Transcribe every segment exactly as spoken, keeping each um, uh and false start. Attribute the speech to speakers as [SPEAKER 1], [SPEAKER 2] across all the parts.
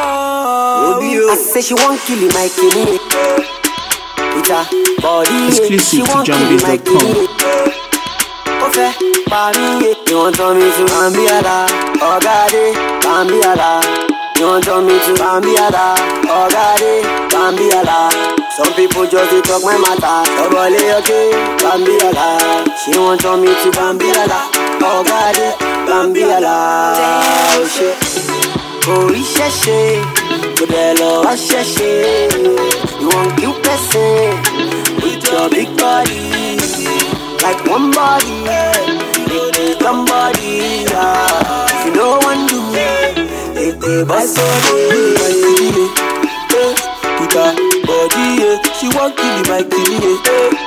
[SPEAKER 1] I say she won't kill him, my kidney. With her body,
[SPEAKER 2] exclusive to Jumbase dot com.
[SPEAKER 1] Ofe, Bami, you want me to Bambiala, Ogade, Bambiala. You want me to Bambiala, Ogade, Bambiala. Some people just they talk my matter. Nobody okay, Bambiala. She want me to Bambiala, Ogade, Bambiala. Oh shit, oh isheshe, Kodelo asheshe. You want kill person with your big body, like one body, big somebody. If you know one do, if they buy so they with her body, she want kill me, my kidney.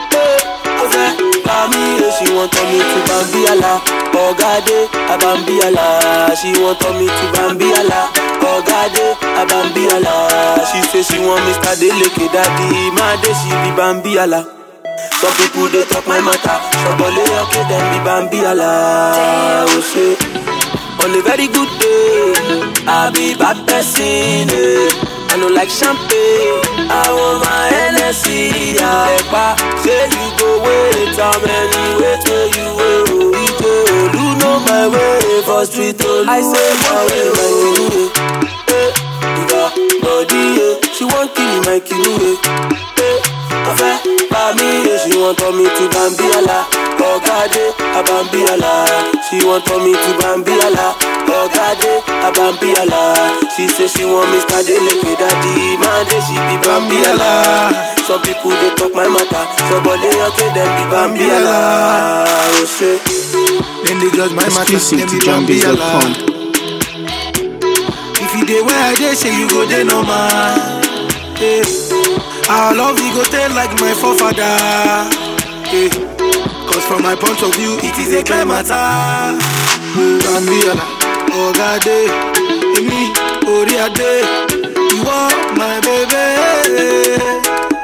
[SPEAKER 1] She want me to Bambiala, Ogade, Abambiala. She want me to Bambiala, Ogade, Abambiala. She say she want Mister Deleke Daddy, my day she be Bambiala. Some people they talk my matter, Shobole okay then be Bambiala. Oh shit, on a very good day, I be bad person. I don't like champagne, I want my N S C. I say you go wait, how many wait till you will. You know my way for street, I say my way, my kidney. Hey, with her body, she want kill me, my kidney. Hey, affair, by me, she want me to Bambiala, Ogade, Abambiala. She want me to Bambiala, Ogade, Abambiala. She say she want Mister Deleke Daddy, man, she be Bambiala. Some people they talk my matter, somebody okay then be Bambiala. Oh shit,
[SPEAKER 3] then they judge my matter,
[SPEAKER 2] exclusive to Jumbase dot com.
[SPEAKER 3] If you dey where I dey, say you go dey no man. Hey. Our love you go tell like my forefather. Hey. Cause from my point of view, it is a clear matter. Bambiala, Ogade, Emi, Oriade, you are my baby.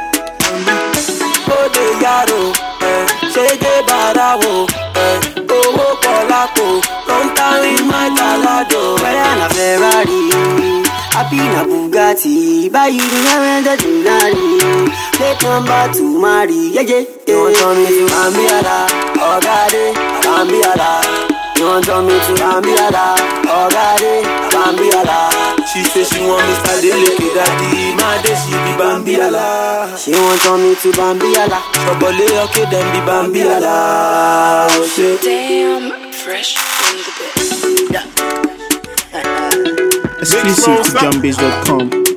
[SPEAKER 1] Ode yaro, eh, shege barawo, eh, owo polako, long time in my galado. Where na Ferrari, happy na Bugatti, buy you the hundred Ferrari. Plate number to marry, yeah yeah. You want me to Bambiala, Ogade, Bambiala. You want me to Bambiala, Ogade, Bambiala. She say she want Mister Deleke Daddy, my day she be Bambiala. She want me to Bambiala, Shobole okay then be Bambiala. Oh shit.
[SPEAKER 4] Damn, fresh from the bed.
[SPEAKER 2] Exclusive to Jumbase dot com.